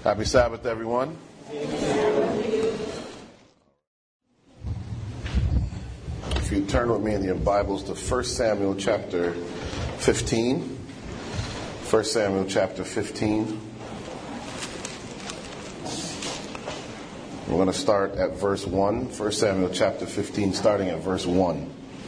Happy Sabbath, everyone. If you turn with me in your Bibles to 1 Samuel chapter 15. 1 Samuel chapter 15. We're going to start at verse 1. 1 Samuel chapter 15, starting at verse 1.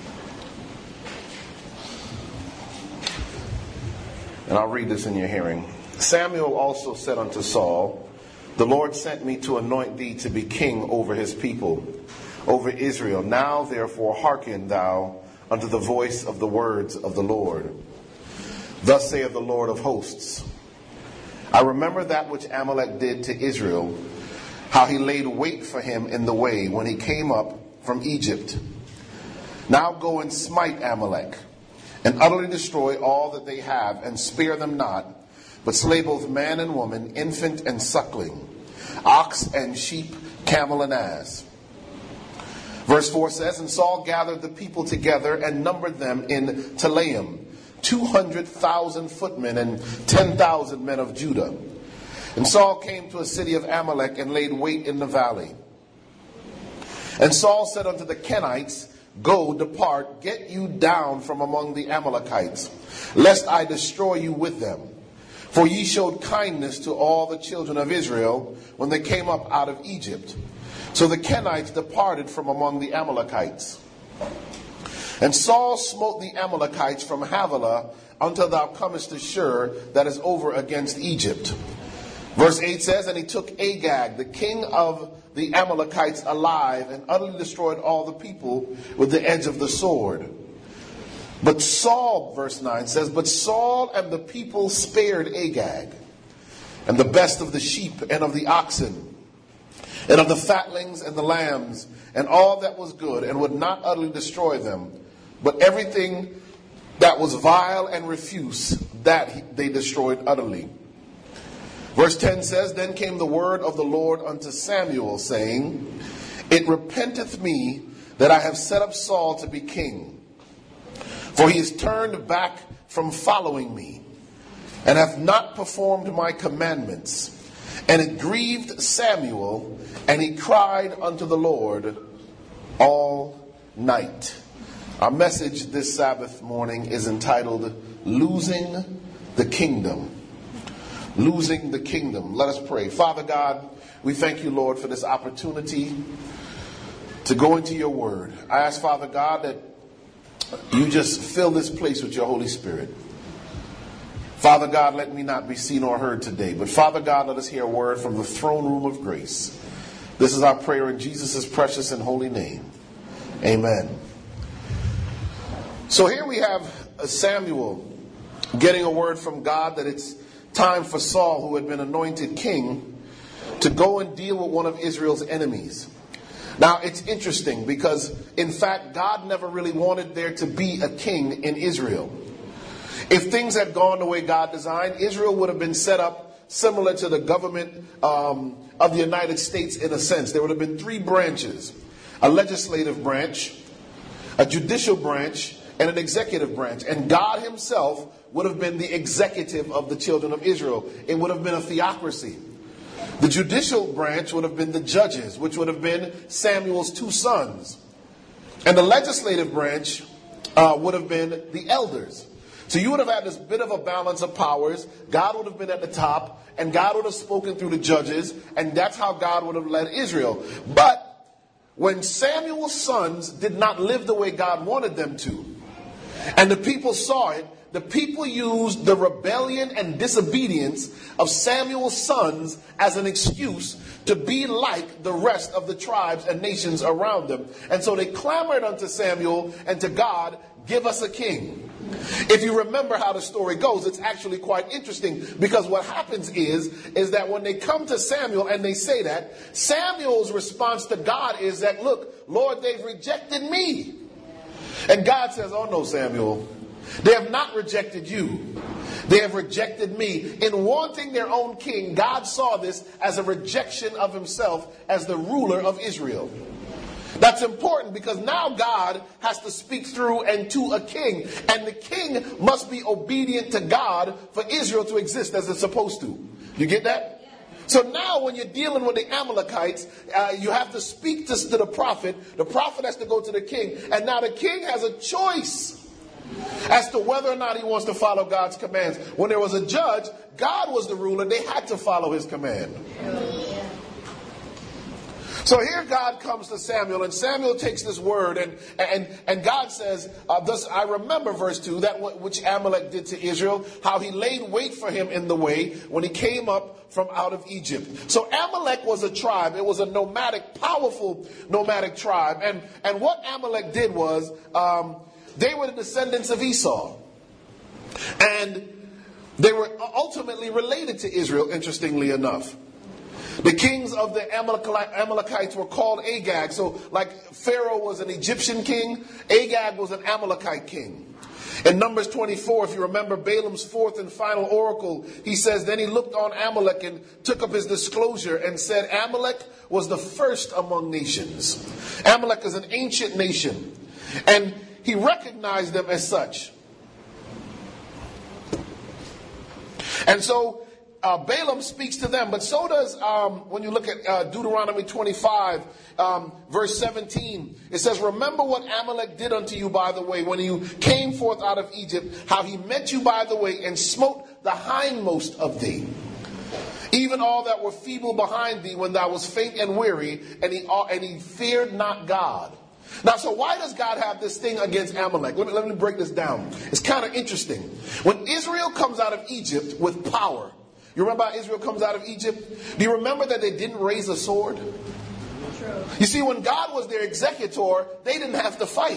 And I'll read this in your hearing. Samuel also said unto Saul, The Lord sent me to anoint thee to be king over his people, over Israel. Now therefore hearken thou unto the voice of the words of the Lord. Thus saith the Lord of hosts, I remember that which Amalek did to Israel, how he laid wait for him in the way when he came up from Egypt. Now go and smite Amalek, and utterly destroy all that they have, and spare them not, but slay both man and woman, infant and suckling, ox and sheep, camel and ass. Verse 4 says, And Saul gathered the people together and numbered them in Telaim, 200,000 footmen and 10,000 men of Judah. And Saul came to a city of Amalek and laid wait in the valley. And Saul said unto the Kenites, Go, depart, get you down from among the Amalekites, lest I destroy you with them. For ye showed kindness to all the children of Israel when they came up out of Egypt. So the Kenites departed from among the Amalekites. And Saul smote the Amalekites from Havilah until thou comest to Shur, that is over against Egypt. Verse 8 says, And he took Agag, the king of the Amalekites, alive, and utterly destroyed all the people with the edge of the sword. But Saul, verse 9 says, But Saul and the people spared Agag, and the best of the sheep and of the oxen, and of the fatlings and the lambs, and all that was good, and would not utterly destroy them. But everything that was vile and refuse, that they destroyed utterly. Verse 10 says, Then came the word of the Lord unto Samuel, saying, It repenteth me that I have set up Saul to be king. For he is turned back from following me, and hath not performed my commandments. And it grieved Samuel, and he cried unto the Lord all night. Our message this Sabbath morning is entitled, Losing the Kingdom. Losing the kingdom. Let us pray. Father God, we thank you, Lord, for this opportunity to go into your word. I ask, Father God, that you just fill this place with your Holy Spirit. Father God, let me not be seen or heard today. But Father God, let us hear a word from the throne room of grace. This is our prayer in Jesus' precious and holy name. Amen. So here we have Samuel getting a word from God that it's time for Saul, who had been anointed king, to go and deal with one of Israel's enemies. Now, it's interesting because, in fact, God never really wanted there to be a king in Israel. If things had gone the way God designed, Israel would have been set up similar to the government of the United States in a sense. There would have been three branches: a legislative branch, a judicial branch, and an executive branch. And God himself would have been the executive of the children of Israel. It would have been a theocracy. The judicial branch would have been the judges, which would have been Samuel's two sons. And the legislative branch would have been the elders. So you would have had this bit of a balance of powers. God would have been at the top, and God would have spoken through the judges, and that's how God would have led Israel. But when Samuel's sons did not live the way God wanted them to, and the people saw it, the people used the rebellion and disobedience of Samuel's sons as an excuse to be like the rest of the tribes and nations around them. And so they clamored unto Samuel and to God, Give us a king. If you remember how the story goes, it's actually quite interesting, because what happens is that when they come to Samuel and they say that, Samuel's response to God is that, Look, Lord, they've rejected me. And God says, Oh no, Samuel, they have not rejected you. They have rejected me. In wanting their own king, God saw this as a rejection of himself as the ruler of Israel. That's important because now God has to speak through and to a king. And the king must be obedient to God for Israel to exist as it's supposed to. You get that? So now when you're dealing with the Amalekites, you have to speak to the prophet. The prophet has to go to the king. And now the king has a choice as to whether or not he wants to follow God's commands. When there was a judge, God was the ruler. They had to follow his command. So here God comes to Samuel, and Samuel takes this word, and God says, thus I remember, verse 2, that which Amalek did to Israel, how he laid wait for him in the way when he came up from out of Egypt. So Amalek was a tribe. It was a nomadic, powerful nomadic tribe. And what Amalek did was, they were the descendants of Esau. And they were ultimately related to Israel, interestingly enough. The kings of the Amalekites were called Agag. So like Pharaoh was an Egyptian king, Agag was an Amalekite king. In Numbers 24, if you remember Balaam's fourth and final oracle, he says, then he looked on Amalek and took up his disclosure and said, Amalek was the first among nations. Amalek is an ancient nation. And he recognized them as such. And so Balaam speaks to them, but so does, when you look at Deuteronomy 25, verse 17, it says, remember what Amalek did unto you by the way, when you came forth out of Egypt, how he met you by the way and smote the hindmost of thee, even all that were feeble behind thee when thou was faint and weary, and he feared not God. Now, so why does God have this thing against Amalek? Let me break this down. It's kind of interesting. When Israel comes out of Egypt with power, you remember how Israel comes out of Egypt? Do you remember that they didn't raise a sword? True. You see, when God was their executor, they didn't have to fight.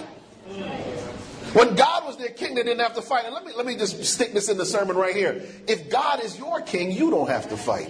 When God was their king, they didn't have to fight. And let me just stick this in the sermon right here. If God is your king, you don't have to fight.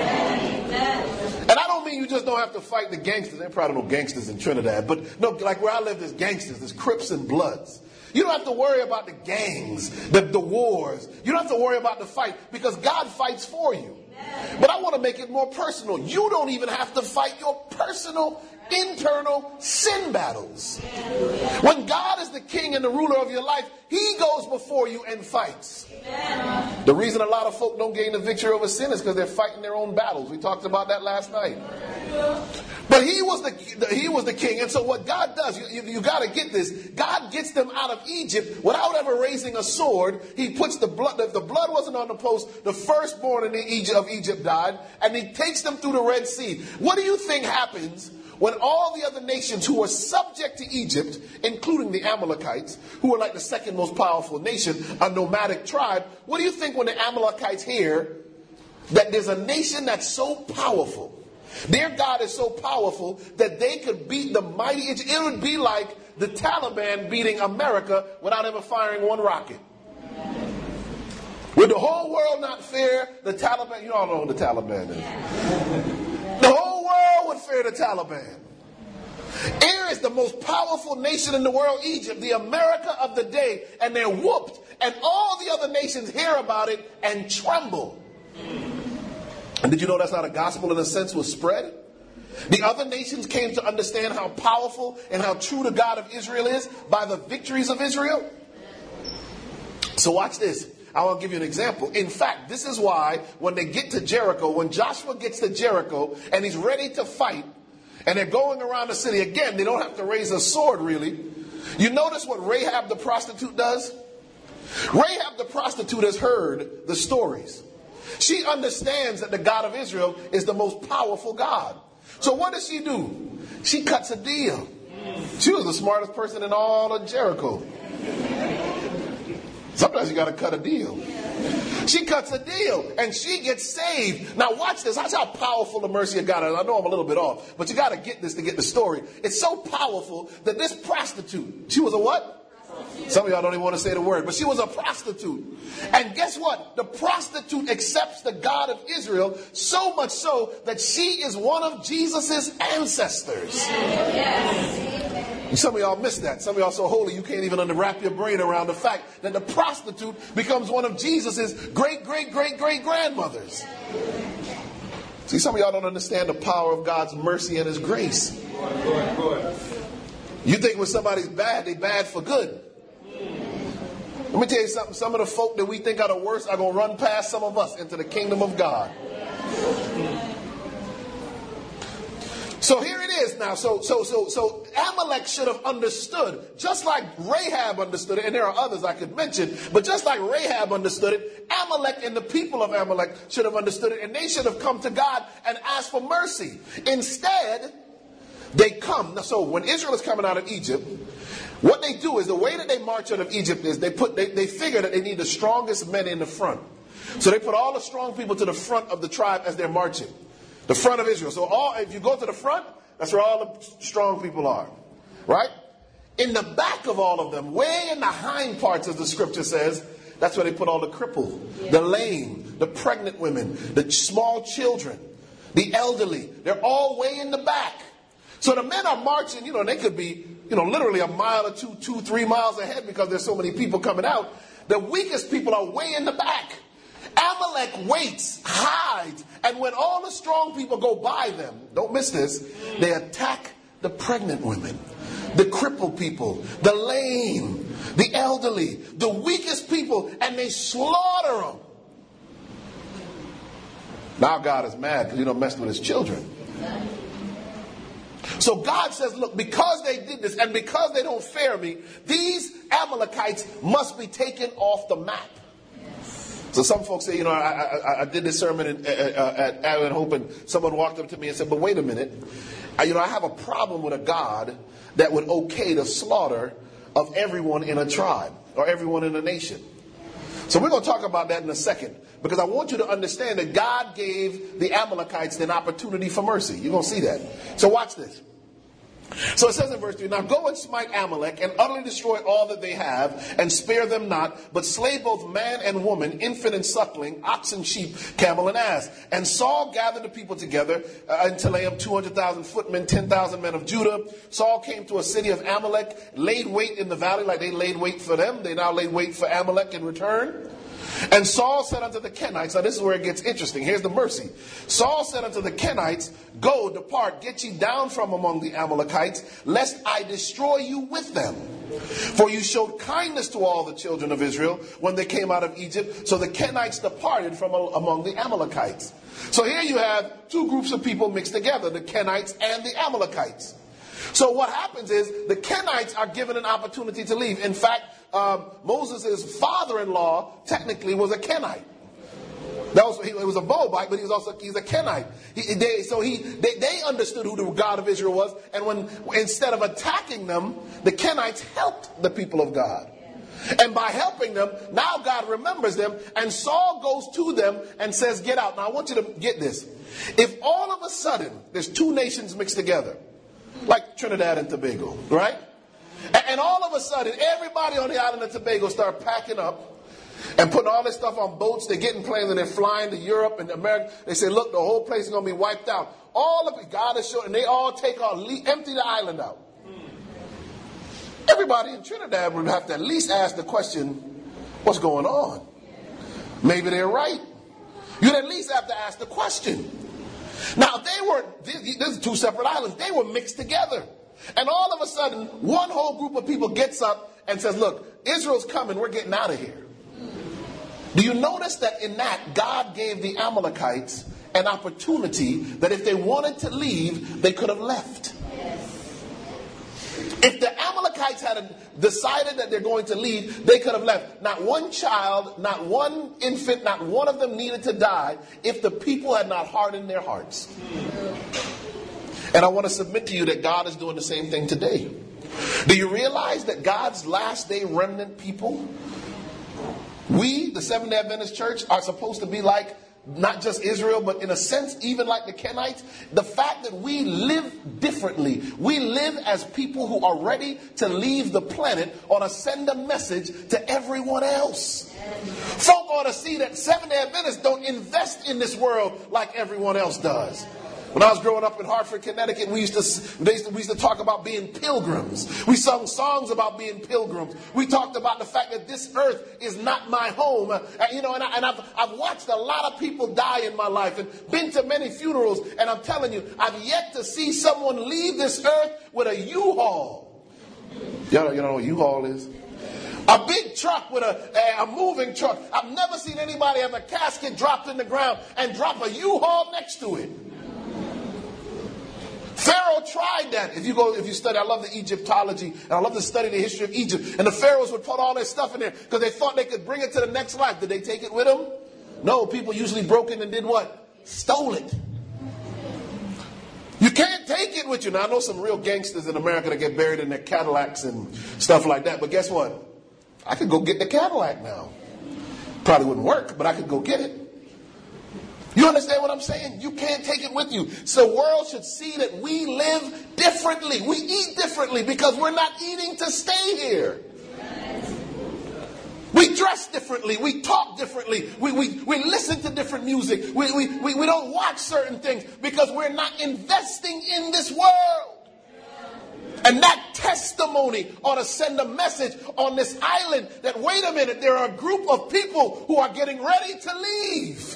And I don't mean you just don't have to fight the gangsters. There are probably no gangsters in Trinidad. But no, like where I live, there's gangsters. There's Crips and Bloods. You don't have to worry about the gangs, the wars. You don't have to worry about the fight because God fights for you. But I want to make it more personal. You don't even have to fight your personal, internal sin battles. When God is the king and the ruler of your life, he goes before you and fights. The reason a lot of folk don't gain the victory over sin is because they're fighting their own battles. We talked about that last night. But he was the king. And so what God does, you got to get this. God gets them out of Egypt without ever raising a sword. He puts the blood, if the blood wasn't on the post, the firstborn of Egypt died. And he takes them through the Red Sea. What do you think happens when all the other nations who were subject to Egypt, including the Amalekites, who were like the second most powerful nation, a nomadic tribe, what do you think when the Amalekites hear that there's a nation that's so powerful? Their God is so powerful that they could beat the mighty. It would be like the Taliban beating America without ever firing one rocket. Would the whole world not fear the Taliban? You all know who the Taliban is. The whole world would fear the Taliban. Here is the most powerful nation in the world, Egypt, the America of the day, and they're whooped. And all the other nations hear about it and tremble. And did you know that's not a gospel in a sense was spread? The other nations came to understand how powerful and how true the God of Israel is by the victories of Israel. So watch this. I want to give you an example. In fact, this is why when they get to Jericho, when Joshua gets to Jericho and he's ready to fight, and they're going around the city, again, they don't have to raise a sword really. You notice what Rahab the prostitute does? Rahab the prostitute has heard the stories. She understands that the God of Israel is the most powerful God. So what does she do? She cuts a deal. She was the smartest person in all of Jericho. Sometimes you got to cut a deal. She cuts a deal and she gets saved. Now watch this. That's how powerful the mercy of God is. I know I'm a little bit off, but you got to get this to get the story. It's so powerful that this prostitute, she was a what? Some of y'all don't even want to say the word, but she was a prostitute. And guess what? The prostitute accepts the God of Israel so much so that she is one of Jesus's ancestors. Some of y'all missed that. Some of y'all so holy you can't even unwrap your brain around the fact that the prostitute becomes one of Jesus's great-great-great-great-grandmothers. See, some of y'all don't understand the power of God's mercy and his grace. You think when somebody's bad, they bad for good. Let me tell you something. Some of the folk that we think are the worst are going to run past some of us into the kingdom of God. So here it is now. So Amalek should have understood, just like Rahab understood it, and there are others I could mention, but just like Rahab understood it, Amalek and the people of Amalek should have understood it, and they should have come to God and asked for mercy. Instead, they come. So when Israel is coming out of Egypt, what they do is, the way that they march out of Egypt is they figure that they need the strongest men in the front. So they put all the strong people to the front of the tribe as they're marching. The front of Israel. So if you go to the front, that's where all the strong people are. Right? In the back of all of them, way in the hind parts, as the scripture says, that's where they put all the crippled, the lame, the pregnant women, the small children, the elderly. They're all way in the back. So the men are marching, and they could be, literally a mile or 2-3 miles ahead because there's so many people coming out. The weakest people are way in the back. Amalek waits, hides, and when all the strong people go by them, don't miss this, they attack the pregnant women, the crippled people, the lame, the elderly, the weakest people, and they slaughter them. Now God is mad because you don't mess with his children. So God says, look, because they did this and because they don't fear me, these Amalekites must be taken off the map. So some folks say, I did this sermon at Advent Hope, and someone walked up to me and said, but wait a minute. I have a problem with a God that would okay the slaughter of everyone in a tribe or everyone in a nation. So we're going to talk about that in a second, because I want you to understand that God gave the Amalekites an opportunity for mercy. You're going to see that. So watch this. So it says in verse 3, now go and smite Amalek and utterly destroy all that they have and spare them not, but slay both man and woman, infant and suckling, ox and sheep, camel and ass. And Saul gathered the people together unto Telaim, 200,000 footmen, 10,000 men of Judah. Saul came to a city of Amalek, laid wait in the valley like they laid wait for them. They now laid wait for Amalek in return. And Saul said unto the Kenites, now this is where it gets interesting. Here's the mercy. Saul said unto the Kenites, go, depart, get ye down from among the Amalekites, lest I destroy you with them. For you showed kindness to all the children of Israel when they came out of Egypt. So the Kenites departed from among the Amalekites. So here you have two groups of people mixed together, the Kenites and the Amalekites. So what happens is the Kenites are given an opportunity to leave. In fact, Moses' father-in-law technically was a Kenite. He was a Moabite, but he's a Kenite. They understood who the God of Israel was, and instead of attacking them, the Kenites helped the people of God. And by helping them, now God remembers them, and Saul goes to them and says, get out. Now I want you to get this. If all of a sudden there's two nations mixed together, like Trinidad and Tobago, right? And all of a sudden, everybody on the island of Tobago start packing up and putting all this stuff on boats. They get in planes and they're flying to Europe and America. They say, look, the whole place is going to be wiped out. All of it, God is showing, and they all take off, empty the island out. Everybody in Trinidad would have to at least ask the question, what's going on? Maybe they're right. You'd at least have to ask the question. Now, these are two separate islands. They were mixed together. And all of a sudden, one whole group of people gets up and says, look, Israel's coming. We're getting out of here. Do you notice that in that, God gave the Amalekites an opportunity that if they wanted to leave, they could have left. If the Amalekites had decided that they're going to leave, they could have left. Not one child, not one infant, not one of them needed to die if the people had not hardened their hearts. And I want to submit to you that God is doing the same thing today. Do you realize that God's last day remnant people, we, the Seventh-day Adventist Church, are supposed to be like not just Israel, but in a sense, even like the Kenites? The fact that we live differently. We live as people who are ready to leave the planet or to send a message to everyone else. Folk ought to see that Seventh-day Adventists don't invest in this world like everyone else does. When I was growing up in Hartford, Connecticut, we used to talk about being pilgrims. We sung songs about being pilgrims. We talked about the fact that this earth is not my home. And I've watched a lot of people die in my life and been to many funerals. And I'm telling you, I've yet to see someone leave this earth with a U-Haul. You know what a U-Haul is? A big truck with a moving truck. I've never seen anybody have a casket dropped in the ground and drop a U-Haul next to it. Pharaoh tried that. If you study, I love the Egyptology, and I love to study the history of Egypt. And the pharaohs would put all their stuff in there because they thought they could bring it to the next life. Did they take it with them? No, people usually broke in and did what? Stole it. You can't take it with you. Now, I know some real gangsters in America that get buried in their Cadillacs and stuff like that. But guess what? I could go get the Cadillac now. Probably wouldn't work, but I could go get it. You understand what I'm saying? You can't take it with you. So the world should see that we live differently. We eat differently because we're not eating to stay here. We dress differently. We talk differently. We listen to different music. We don't watch certain things because we're not investing in this world. And that testimony ought to send a message on this island that, wait a minute, there are a group of people who are getting ready to leave.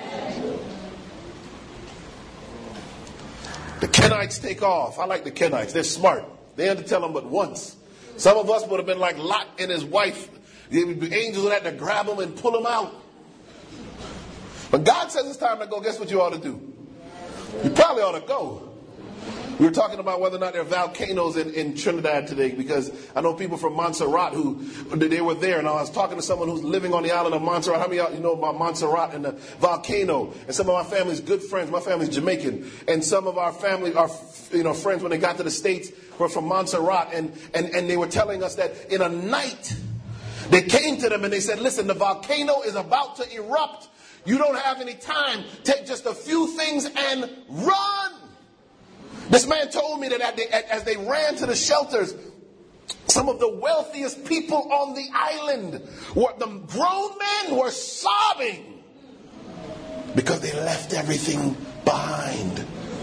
The Kenites take off. I like the Kenites. They're smart. They had to tell them but once. Some of us would have been like Lot and his wife. The angels would have to grab them and pull them out. But God says it's time to go. Guess what you ought to do? You probably ought to go. We were talking about whether or not there are volcanoes in Trinidad today, because I know people from Montserrat who they were there, and I was talking to someone who's living on the island of Montserrat. How many of y'all know about Montserrat and the volcano? And some of my family's good friends. My family's Jamaican, and some of our family are friends when they got to the States were from Montserrat, and they were telling us that in a night they came to them and they said, "Listen, the volcano is about to erupt. You don't have any time. Take just a few things and run." This man told me that as they ran to the shelters, some of the wealthiest people on the island, the grown men were sobbing because they left everything behind.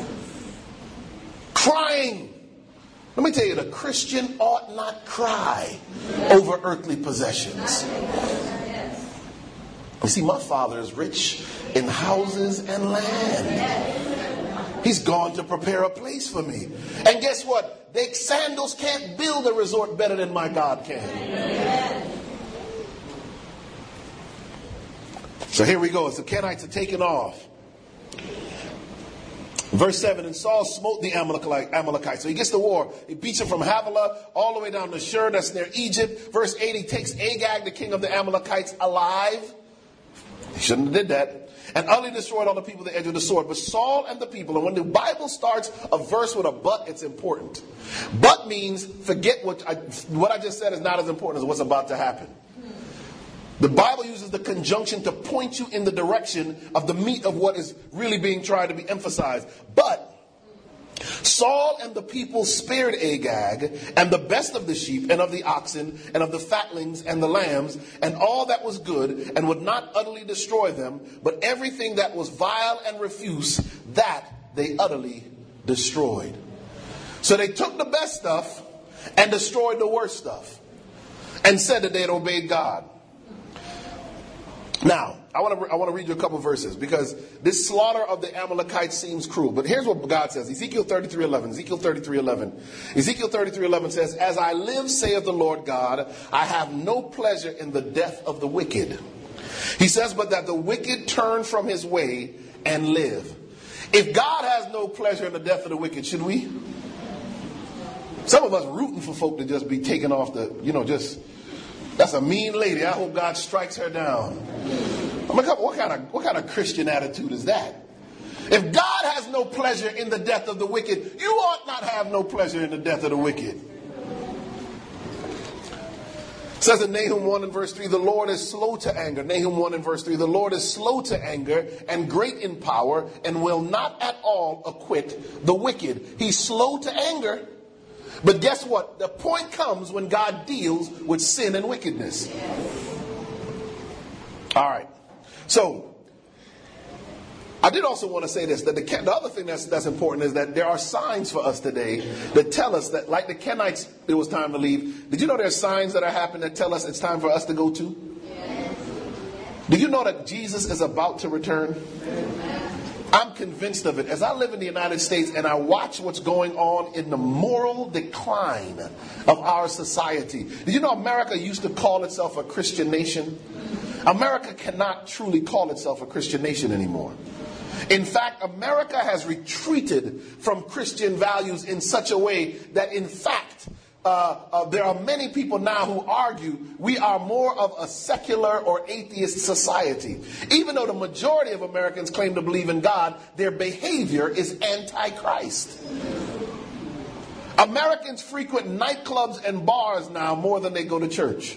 Crying. Let me tell you, the Christian ought not cry over earthly possessions. You see, my Father is rich in houses and land. He's gone to prepare a place for me. And guess what? The sandals can't build a resort better than my God can. So here we go. As the Kenites are taking off. Verse 7, and Saul smote the Amalekites. So he gets the war. He beats them from Havilah all the way down to Shur, that's near Egypt. Verse 8, he takes Agag, the king of the Amalekites, alive. He shouldn't have did that. And utterly destroyed all the people at the edge of the sword. But Saul and the people, and when the Bible starts a verse with a but, it's important. But means forget what I just said is not as important as what's about to happen. The Bible uses the conjunction to point you in the direction of the meat of what is really being tried to be emphasized. But Saul and the people spared Agag and the best of the sheep and of the oxen and of the fatlings and the lambs and all that was good, and would not utterly destroy them, but everything that was vile and refuse, that they utterly destroyed. So they took the best stuff and destroyed the worst stuff and said that they had obeyed God. Now, I want to read you a couple verses because this slaughter of the Amalekites seems cruel. But here's what God says. Ezekiel 33:11. Ezekiel 33:11. Ezekiel 33:11 says, "As I live, saith the Lord God, I have no pleasure in the death of the wicked." He says, "But that the wicked turn from his way and live." If God has no pleasure in the death of the wicked, should we? Some of us rooting for folk to just be taken off the, that's a mean lady. I hope God strikes her down. I mean, what kind of Christian attitude is that? If God has no pleasure in the death of the wicked, you ought not have no pleasure in the death of the wicked. It says in Nahum 1 and verse 3, the Lord is slow to anger. Nahum 1 and verse 3, the Lord is slow to anger and great in power and will not at all acquit the wicked. He's slow to anger. But guess what? The point comes when God deals with sin and wickedness. All right. So, I did also want to say this, that the other thing that's important is that there are signs for us today that tell us that, like the Kenites, it was time to leave. Did you know there are signs that are happening that tell us it's time for us to go too? Do you know that Jesus is about to return? I'm convinced of it. As I live in the United States and I watch what's going on in the moral decline of our society. Did you know America used to call itself a Christian nation? America cannot truly call itself a Christian nation anymore. In fact, America has retreated from Christian values in such a way that, in fact, there are many people now who argue we are more of a secular or atheist society. Even though the majority of Americans claim to believe in God, their behavior is anti-Christ. Americans frequent nightclubs and bars now more than they go to church.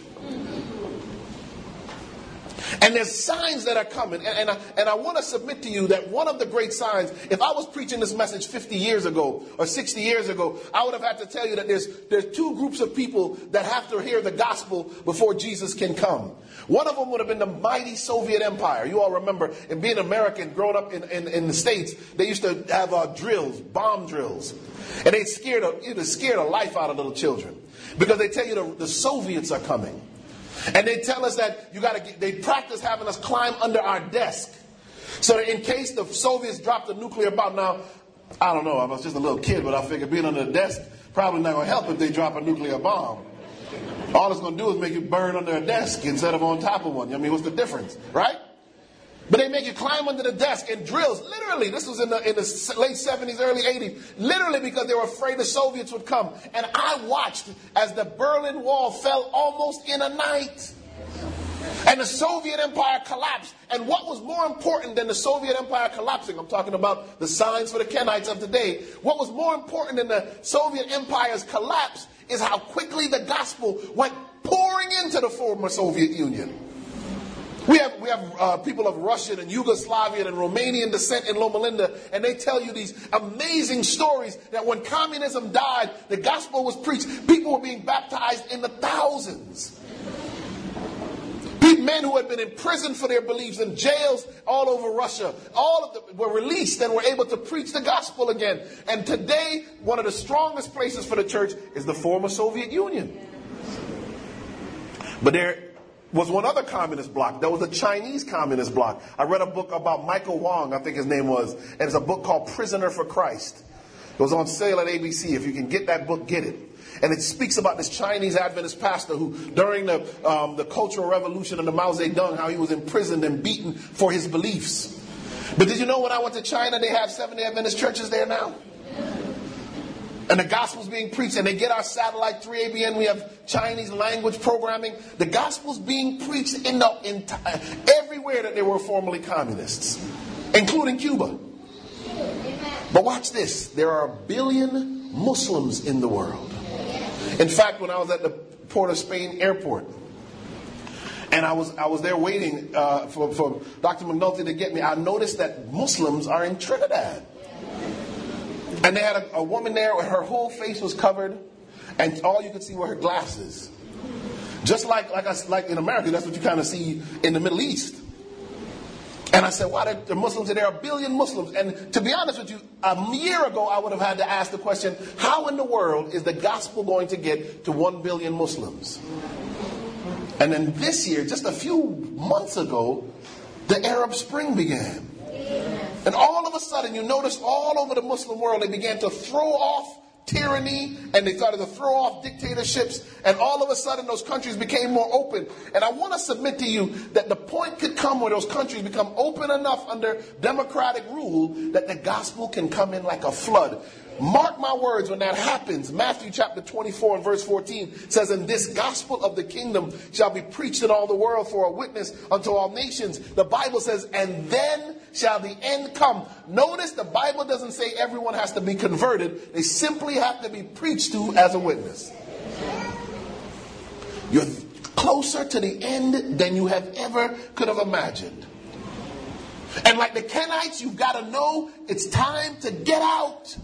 And there's signs that are coming. And I want to submit to you that one of the great signs, if I was preaching this message 50 years ago or 60 years ago, I would have had to tell you that there's two groups of people that have to hear the gospel before Jesus can come. One of them would have been the mighty Soviet Empire. You all remember, and being American, growing up in the States, they used to have drills, bomb drills. And they scared the life out of little children. Because they tell you the Soviets are coming. And they tell us that they practice having us climb under our desk. So that in case the Soviets dropped a nuclear bomb. Now, I don't know, I was just a little kid, but I figured being under the desk probably not going to help if they drop a nuclear bomb. All it's going to do is make you burn under a desk instead of on top of one. I mean, what's the difference, right? But they make you climb under the desk and drills. Literally, this was in the late 70s, early 80s. Literally because they were afraid the Soviets would come. And I watched as the Berlin Wall fell almost in a night. And the Soviet Empire collapsed. And what was more important than the Soviet Empire collapsing? I'm talking about the signs for the Kenites of today. What was more important than the Soviet Empire's collapse is how quickly the gospel went pouring into the former Soviet Union. We have people of Russian and Yugoslavian and Romanian descent in Loma Linda, and they tell you these amazing stories that when communism died, the gospel was preached. People were being baptized in the thousands. Men who had been imprisoned for their beliefs in jails all over Russia, all of them were released and were able to preach the gospel again. And today, one of the strongest places for the church is the former Soviet Union. But there was one other communist bloc. There was a Chinese communist bloc. I read a book about Michael Wong, I think his name was, and it's a book called Prisoner for Christ. It was on sale at ABC. If you can get that book, get it. And it speaks about this Chinese Adventist pastor who, during the Cultural Revolution under Mao Zedong, how he was imprisoned and beaten for his beliefs. But did you know when I went to China, they have Seventh-day Adventist churches there now? And the gospel's being preached, and they get our satellite 3ABN. We have Chinese language programming. The gospel's being preached in everywhere that they were formerly communists, including Cuba. But watch this. There are 1 billion Muslims in the world. In fact, when I was at the Port of Spain airport, and I was there waiting for Dr. McNulty to get me, I noticed that Muslims are in Trinidad. And they had a woman there where her whole face was covered, and all you could see were her glasses. Just like in America, that's what you kind of see in the Middle East. And I said, why the Muslims? There are 1 billion Muslims. And to be honest with you, a year ago, I would have had to ask the question, how in the world is the gospel going to get to 1 billion Muslims? And then this year, just a few months ago, the Arab Spring began. And all of a sudden, you notice all over the Muslim world, they began to throw off tyranny, and they started to throw off dictatorships, and all of a sudden those countries became more open. And I want to submit to you that the point could come where those countries become open enough under democratic rule that the gospel can come in like a flood. Mark my words, when that happens, Matthew chapter 24 and verse 14 says, and this gospel of the kingdom shall be preached in all the world for a witness unto all nations. The Bible says, and then shall the end come. Notice the Bible doesn't say everyone has to be converted. They simply have to be preached to as a witness. You're closer to the end than you have ever could have imagined. And like the Kenites, you've got to know it's time to get out.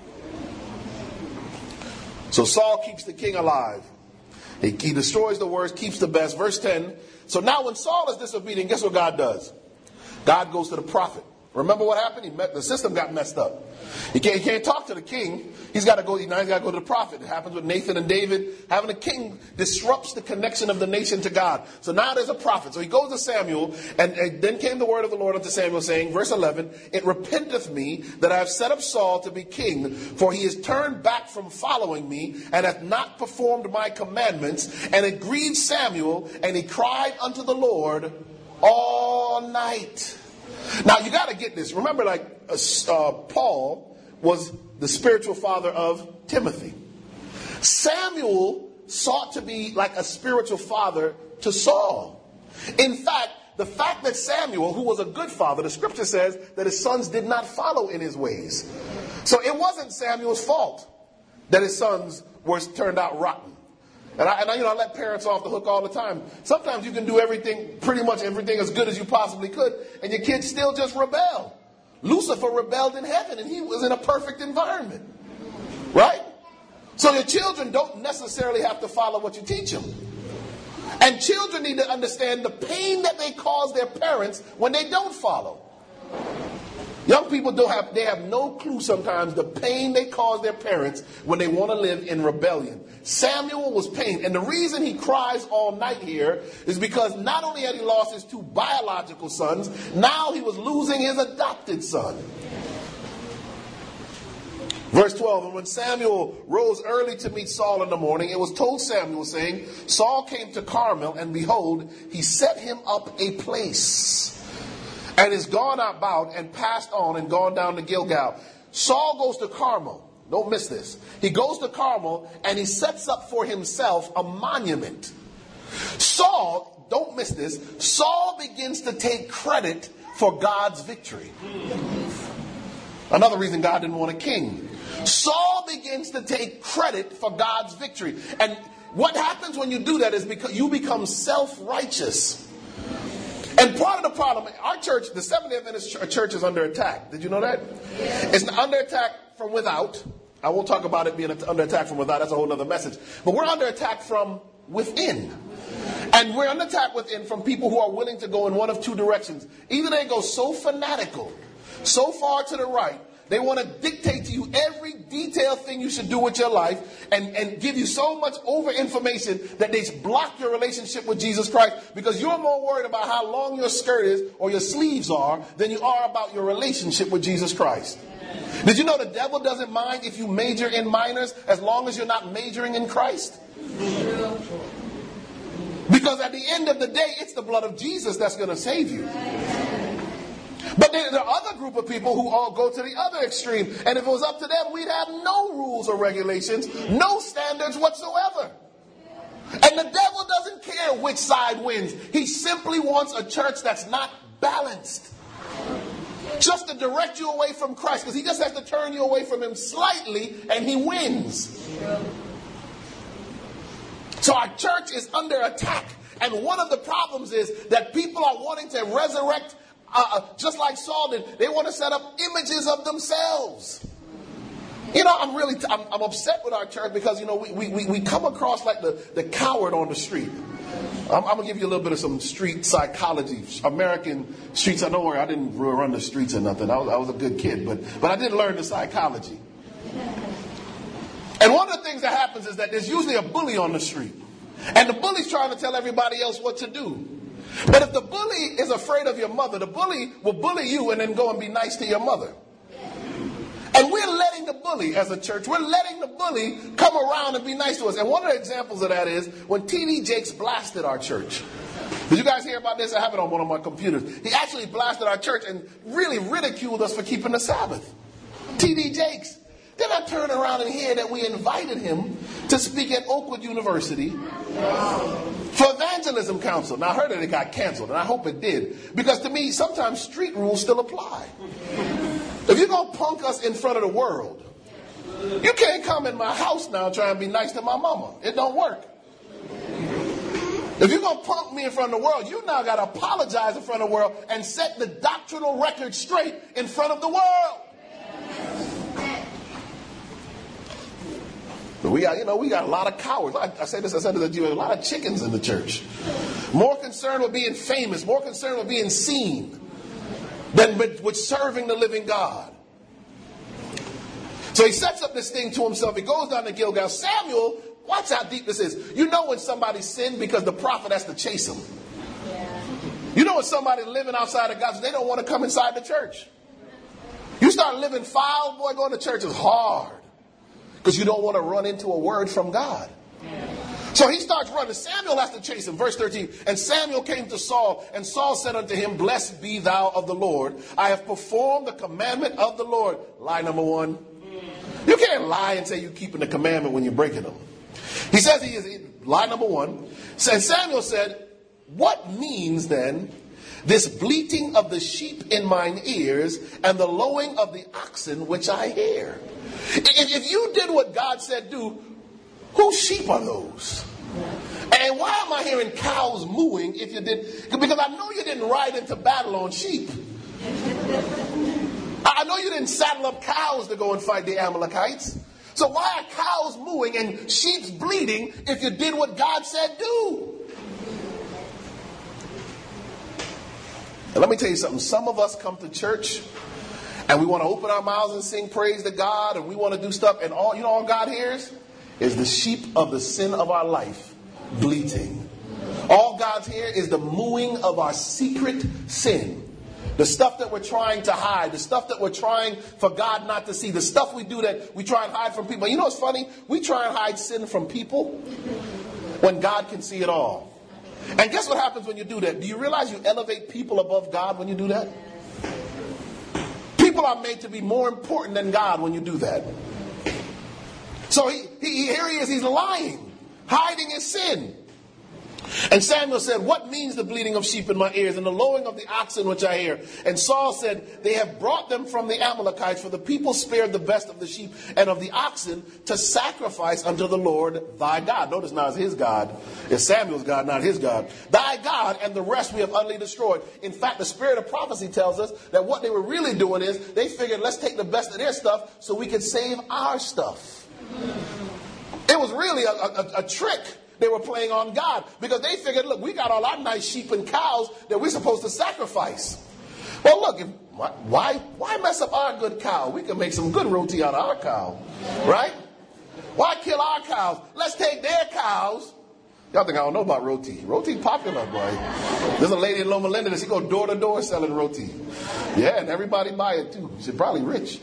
So Saul keeps the king alive. He destroys the worst, keeps the best. Verse 10. So now when Saul is disobedient, guess what God does? God goes to the prophet. Remember what happened? The system got messed up. He can't talk to the king. He's got to go to the prophet. It happens with Nathan and David. Having a king disrupts the connection of the nation to God. So now there's a prophet. So he goes to Samuel, and then came the word of the Lord unto Samuel, saying, verse 11, it repenteth me that I have set up Saul to be king, for he is turned back from following me, and hath not performed my commandments. And it grieved Samuel, and he cried unto the Lord all night. Now, you got to get this. Remember, Paul was the spiritual father of Timothy. Samuel sought to be like a spiritual father to Saul. In fact, the fact that Samuel, who was a good father, the scripture says that his sons did not follow in his ways. So it wasn't Samuel's fault that his sons turned out rotten. And I let parents off the hook all the time. Sometimes you can do pretty much everything as good as you possibly could, and your kids still just rebel. Lucifer rebelled in heaven, and he was in a perfect environment. Right? So your children don't necessarily have to follow what you teach them. And children need to understand the pain that they cause their parents when they don't follow. Young people they have no clue sometimes the pain they cause their parents when they want to live in rebellion. Samuel was pained, and the reason he cries all night here is because not only had he lost his two biological sons, now he was losing his adopted son. Verse 12, and when Samuel rose early to meet Saul in the morning, it was told Samuel, saying, Saul came to Carmel, and behold, he set him up a place, and is gone about and passed on and gone down to Gilgal. Saul goes to Carmel. Don't miss this. He goes to Carmel and he sets up for himself a monument. Saul, don't miss this, Saul begins to take credit for God's victory. Another reason God didn't want a king. Saul begins to take credit for God's victory. And what happens when you do that is because you become self-righteous. And part of the problem, our church, the Seventh-day Adventist Church, is under attack. Did you know that? Yeah. It's under attack from without. I won't talk about it being under attack from without. That's a whole other message. But we're under attack from within. And we're under attack within from people who are willing to go in one of two directions. Either they go so fanatical, so far to the right, they want to dictate to you every detailed thing you should do with your life and give you so much over information that they block your relationship with Jesus Christ because you're more worried about how long your skirt is or your sleeves are than you are about your relationship with Jesus Christ. Did you know the devil doesn't mind if you major in minors as long as you're not majoring in Christ? Because at the end of the day, it's the blood of Jesus that's going to save you. But there are other group of people who all go to the other extreme. And if it was up to them, we'd have no rules or regulations, no standards whatsoever. And the devil doesn't care which side wins. He simply wants a church that's not balanced. Just to direct you away from Christ. Because he just has to turn you away from him slightly and he wins. So our church is under attack. And one of the problems is that people are wanting to resurrect just like Saul did. They want to set up images of themselves. You know, I'm upset with our church because, you know, we come across like the coward on the street. I'm going to give you a little bit of some street psychology. American streets. Don't worry, I didn't run the streets or nothing. I was a good kid, but I did learn the psychology. And one of the things that happens is that there's usually a bully on the street. And the bully's trying to tell everybody else what to do. But if the bully is afraid of your mother, the bully will bully you and then go and be nice to your mother. And we're letting the bully, as a church, we're letting the bully come around and be nice to us. And one of the examples of that is when T.D. Jakes blasted our church. Did you guys hear about this? I have it on one of my computers. He actually blasted our church and really ridiculed us for keeping the Sabbath. T.D. Jakes. Then I turn around and hear that we invited him to speak at Oakwood University for Evangelism Council. Now, I heard that it got canceled, and I hope it did. Because to me, sometimes street rules still apply. If you're going to punk us in front of the world, you can't come in my house now and try and be nice to my mama. It don't work. If you're going to punk me in front of the world, you now got to apologize in front of the world and set the doctrinal record straight in front of the world. But we got a lot of cowards. I said this to you, a lot of chickens in the church. More concerned with being famous, more concerned with being seen. than with serving the living God. So he sets up this thing to himself. He goes down to Gilgal. Samuel, watch how deep this is. You know when somebody sinned because the prophet has to chase them. You know when somebody's living outside of God, so they don't want to come inside the church. You start living foul, boy, going to church is hard. Because you don't want to run into a word from God. So he starts running. Samuel has to chase him. Verse 13. And Samuel came to Saul, and Saul said unto him, Blessed be thou of the Lord. I have performed the commandment of the Lord. Lie number one. You can't lie and say you're keeping the commandment when you're breaking them. He says lie number one. And Samuel said, What means then this bleating of the sheep in mine ears and the lowing of the oxen which I hear? If you did what God said do, whose sheep are those? And why am I hearing cows mooing if you did? Because I know you didn't ride into battle on sheep. I know you didn't saddle up cows to go and fight the Amalekites. So why are cows mooing and sheep's bleating if you did what God said do? And let me tell you something. Some of us come to church and we want to open our mouths and sing praise to God and we want to do stuff, and all God hears is the sheep of the sin of our life bleating. All God's hears is the mooing of our secret sin. The stuff that we're trying to hide, the stuff that we're trying for God not to see, the stuff we do that we try and hide from people. You know what's funny? We try and hide sin from people when God can see it all. And guess what happens when you do that? Do you realize you elevate people above God when you do that? People are made to be more important than God when you do that. So here he is, he's lying, hiding his sin. And Samuel said, What means the bleating of sheep in my ears and the lowing of the oxen which I hear? And Saul said, They have brought them from the Amalekites, for the people spared the best of the sheep and of the oxen to sacrifice unto the Lord thy God. Notice now it's his God. It's Samuel's God, not his God. Thy God, and the rest we have utterly destroyed. In fact, the spirit of prophecy tells us that what they were really doing is they figured, let's take the best of their stuff so we can save our stuff. It was really a trick they were playing on God, because they figured, look, we got all our nice sheep and cows that we're supposed to sacrifice. Well, look, why mess up our good cow? We can make some good roti out of our cow, right? Why kill our cows? Let's take their cows. Y'all think I don't know about roti. Roti popular, boy. There's a lady in Loma Linda that she go door to door selling roti. Yeah, and everybody buy it too. She's probably rich.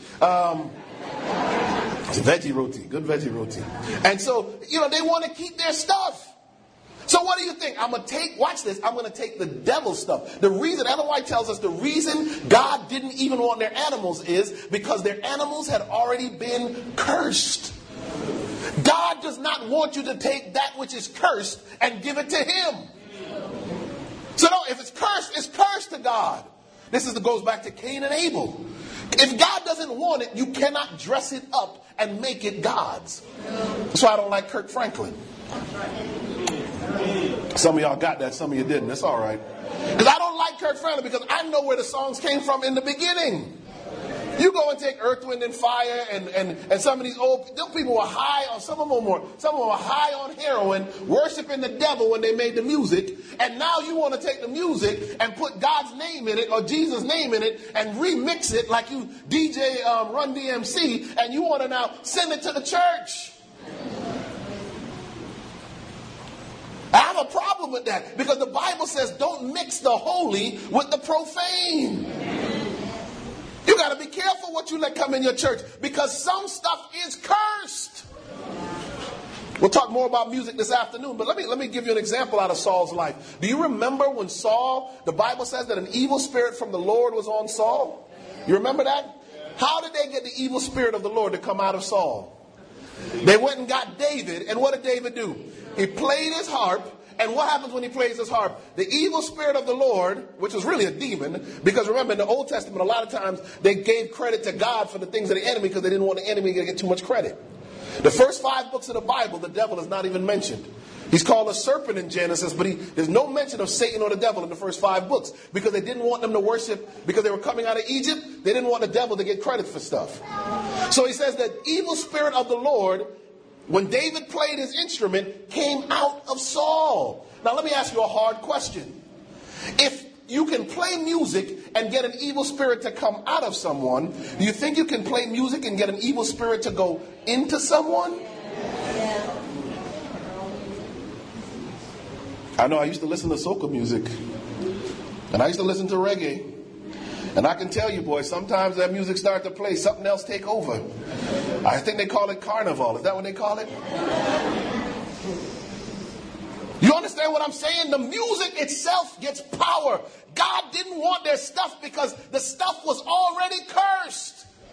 It's veggie roti, good veggie roti. And so, they want to keep their stuff. So what do you think? I'm going to take the devil's stuff. The reason, Ellen White tells us the reason God didn't even want their animals is because their animals had already been cursed. God does not want you to take that which is cursed and give it to him. So no, if it's cursed to God. This goes back to Cain and Abel. If God doesn't want it, you cannot dress it up and make it God's. That's why I don't like Kirk Franklin. Some of y'all got that, some of you didn't. That's all right. Because I don't like Kirk Franklin because I know where the songs came from in the beginning. You go and take Earth, Wind, and Fire, and some of these them people were high on, some of them were high on heroin, worshiping the devil when they made the music. And now you want to take the music and put God's name in it or Jesus' name in it and remix it like you DJ Run DMC, and you want to now send it to the church. I have a problem with that because the Bible says don't mix the holy with the profane. You got to be careful what you let come in your church because some stuff is cursed. We'll talk more about music this afternoon, but let me give you an example out of Saul's life. Do you remember when Saul, the Bible says that an evil spirit from the Lord was on Saul? You remember that? How did they get the evil spirit of the Lord to come out of Saul? They went and got David, and what did David do? He played his harp. And what happens when he plays his harp? The evil spirit of the Lord, which was really a demon, because remember in the Old Testament, a lot of times they gave credit to God for the things of the enemy because they didn't want the enemy to get too much credit. The first 5 books of the Bible, the devil is not even mentioned. He's called a serpent in Genesis, but there's no mention of Satan or the devil in the first 5 books because they didn't want them to worship, because they were coming out of Egypt, they didn't want the devil to get credit for stuff. So he says that evil spirit of the Lord, when David played his instrument, came out of Saul. Now let me ask you a hard question. If you can play music and get an evil spirit to come out of someone, do you think you can play music and get an evil spirit to go into someone? I know I used to listen to soca music, and I used to listen to reggae. And I can tell you, boys, sometimes that music starts to play, something else take over. I think they call it carnival. Is that what they call it? You understand what I'm saying? The music itself gets power. God didn't want their stuff because the stuff was already cursed.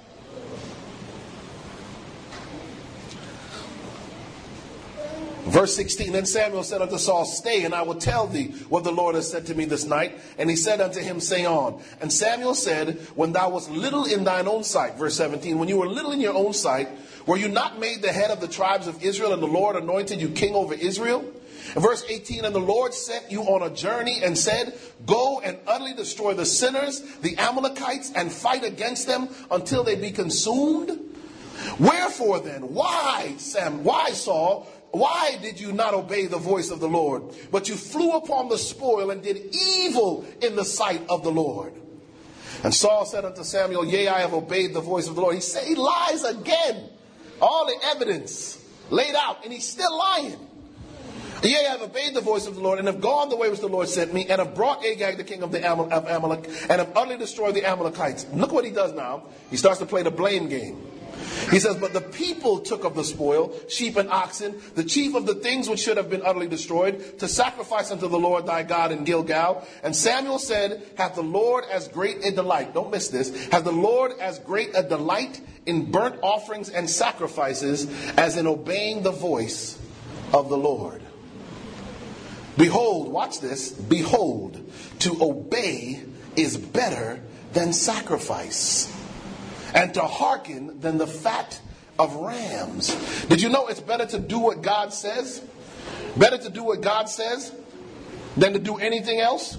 Verse 16, then Samuel said unto Saul, stay, and I will tell thee what the Lord has said to me this night. And he said unto him, say on. And Samuel said, when thou wast little in thine own sight, verse 17, when you were little in your own sight, were you not made the head of the tribes of Israel, and the Lord anointed you king over Israel? And verse 18, and the Lord sent you on a journey and said, go and utterly destroy the sinners, the Amalekites, and fight against them until they be consumed. Wherefore then, why Saul, why did you not obey the voice of the Lord? But you flew upon the spoil and did evil in the sight of the Lord. And Saul said unto Samuel, yea, I have obeyed the voice of the Lord. He lies again. All the evidence laid out, and he's still lying. Yea, I have obeyed the voice of the Lord, and have gone the way which the Lord sent me, and have brought Agag, the king of Amalek, and have utterly destroyed the Amalekites. Look what he does now. He starts to play the blame game. He says, but the people took of the spoil, sheep and oxen, the chief of the things which should have been utterly destroyed, to sacrifice unto the Lord thy God in Gilgal. And Samuel said, hath the Lord as great a delight, don't miss this, hath the Lord as great a delight in burnt offerings and sacrifices as in obeying the voice of the Lord. Behold, watch this, behold, to obey is better than sacrifice, and to hearken than the fat of rams. Did you know it's better to do what God says? Better to do what God says than to do anything else?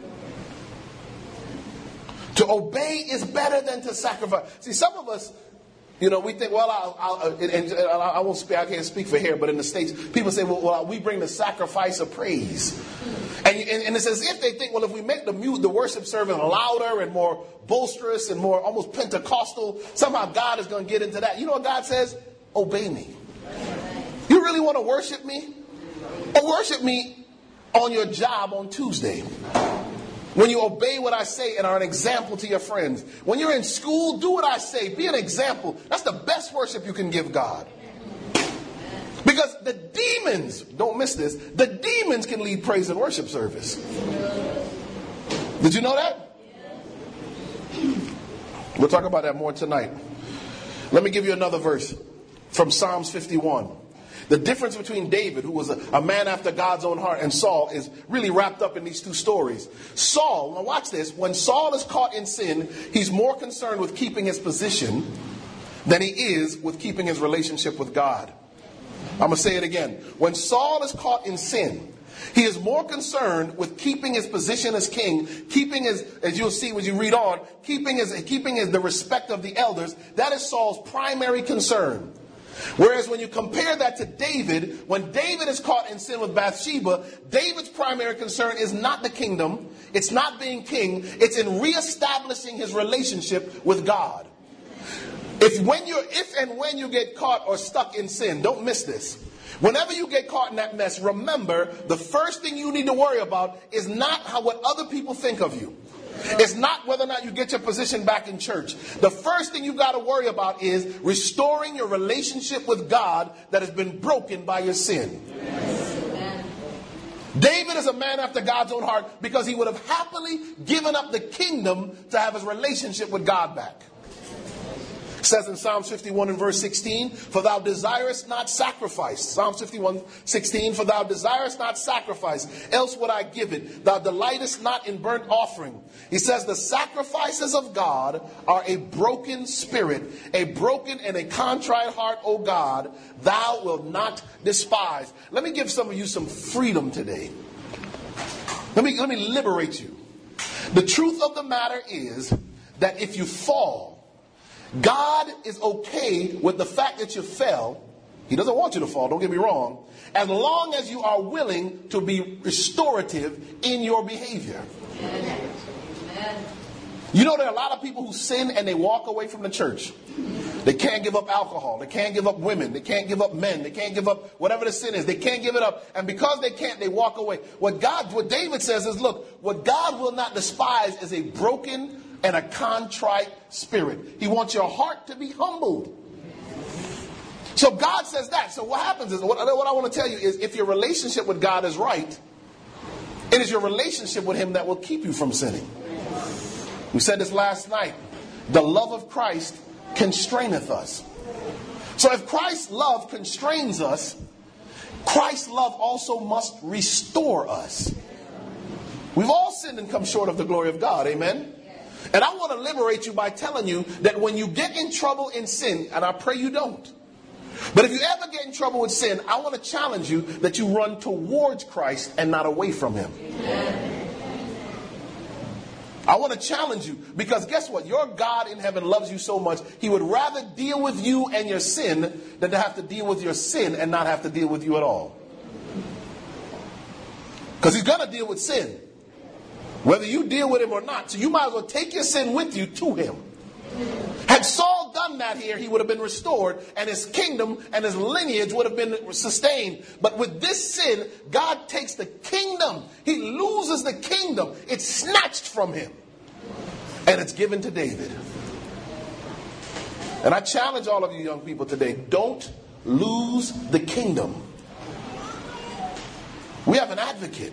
To obey is better than to sacrifice. See, some of us, we think, well, I won't speak, I can't speak for here, but in the States, people say, well, we bring the sacrifice of praise. And it's as if they think, well, if we make the worship service louder and more boisterous and more almost Pentecostal, somehow God is going to get into that. You know what God says? Obey me. You really want to worship me? Or worship me on your job on Tuesday. When you obey what I say and are an example to your friends. When you're in school, do what I say. Be an example. That's the best worship you can give God. Because the demons, don't miss this, the demons can lead praise and worship service. Did you know that? We'll talk about that more tonight. Let me give you another verse from Psalms 51. The difference between David, who was a man after God's own heart, and Saul is really wrapped up in these two stories. Saul, now watch this, when Saul is caught in sin, he's more concerned with keeping his position than he is with keeping his relationship with God. I'm going to say it again. When Saul is caught in sin, he is more concerned with keeping his position as king, keeping his, as you'll see when you read on, keeping the respect of the elders. That is Saul's primary concern. Whereas when you compare that to David, when David is caught in sin with Bathsheba, David's primary concern is not the kingdom, it's not being king, it's in reestablishing his relationship with God. If and when you get caught or stuck in sin, don't miss this. Whenever you get caught in that mess, remember the first thing you need to worry about is not what other people think of you. It's not whether or not you get your position back in church. The first thing you've got to worry about is restoring your relationship with God that has been broken by your sin. Yes. David is a man after God's own heart because he would have happily given up the kingdom to have his relationship with God back. It says in Psalms 51 and verse 16, for thou desirest not sacrifice. Psalms 51, 16, for thou desirest not sacrifice, else would I give it. Thou delightest not in burnt offering. He says the sacrifices of God are a broken spirit, a broken and a contrite heart, O God, thou wilt not despise. Let me give some of you some freedom today. Let me liberate you. The truth of the matter is that if you fall, God is okay with the fact that you fell. He doesn't want you to fall, don't get me wrong, as long as you are willing to be restorative in your behavior. You know, there are a lot of people who sin and they walk away from the church. They can't give up alcohol. They can't give up women. They can't give up men. They can't give up whatever the sin is. They can't give it up. And because they can't, they walk away. What David says is, look, what God will not despise is a broken and a contrite spirit. He wants your heart to be humbled. So God says that. So what happens is, what I want to tell you is, if your relationship with God is right, it is your relationship with him that will keep you from sinning. We said this last night. The love of Christ constraineth us. So if Christ's love constrains us, Christ's love also must restore us. We've all sinned and come short of the glory of God. Amen? And I want to liberate you by telling you that when you get in trouble in sin, and I pray you don't, but if you ever get in trouble with sin, I want to challenge you that you run towards Christ and not away from him. I want to challenge you, because guess what? Your God in heaven loves you so much, he would rather deal with you and your sin than to have to deal with your sin and not have to deal with you at all. Because he's going to deal with sin, whether you deal with him or not. So you might as well take your sin with you to him. Had Saul done that here, he would have been restored, and his kingdom and his lineage would have been sustained. But with this sin, God takes the kingdom. He loses the kingdom. It's snatched from him. And it's given to David. And I challenge all of you young people today, don't lose the kingdom. We have an advocate.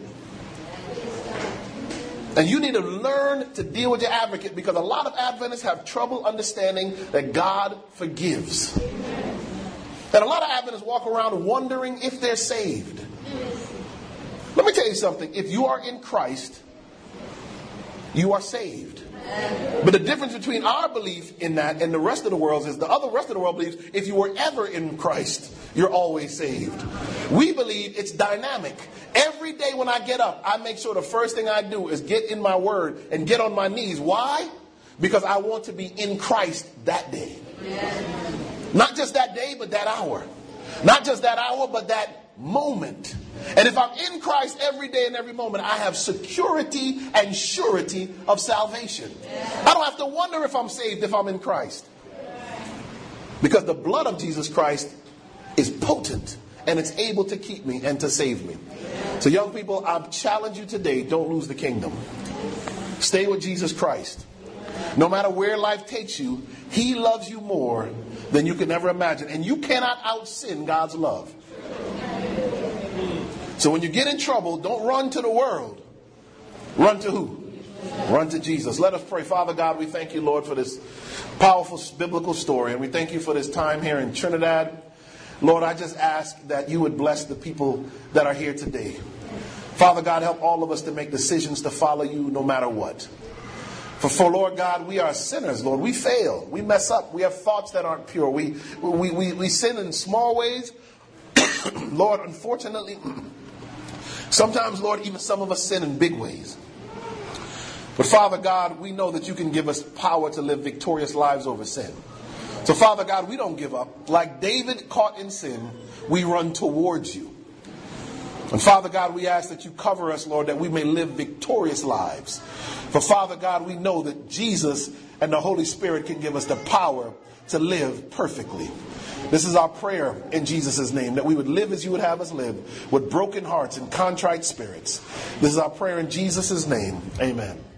And you need to learn to deal with your advocate, because a lot of Adventists have trouble understanding that God forgives. And a lot of Adventists walk around wondering if they're saved. Let me tell you something. If you are in Christ, you are saved. But the difference between our belief in that and the rest of the world is the rest of the world believes if you were ever in Christ, you're always saved. We believe it's dynamic. Every day when I get up, I make sure the first thing I do is get in my word and get on my knees. Why? Because I want to be in Christ that day. Not just that day, but that hour. Not just that hour, but that moment. And if I'm in Christ every day and every moment, I have security and surety of salvation. I don't have to wonder if I'm saved if I'm in Christ. Because the blood of Jesus Christ is potent and it's able to keep me and to save me. So young people, I challenge you today, don't lose the kingdom. Stay with Jesus Christ. No matter where life takes you, he loves you more than you can ever imagine. And you cannot out-sin God's love. So when you get in trouble, don't run to the world. Run to who? Run to Jesus. Let us pray. Father God, we thank you, Lord, for this powerful biblical story. And we thank you for this time here in Trinidad. Lord, I just ask that you would bless the people that are here today. Father God, help all of us to make decisions to follow you no matter what. For Lord God, we are sinners, Lord. We fail. We mess up. We have thoughts that aren't pure. We sin in small ways. Lord, unfortunately, sometimes, Lord, even some of us sin in big ways. But Father God, we know that you can give us power to live victorious lives over sin. So Father God, we don't give up. Like David caught in sin, we run towards you. And Father God, we ask that you cover us, Lord, that we may live victorious lives. For Father God, we know that Jesus and the Holy Spirit can give us the power to live perfectly. This is our prayer in Jesus' name, that we would live as you would have us live, with broken hearts and contrite spirits. This is our prayer in Jesus' name. Amen.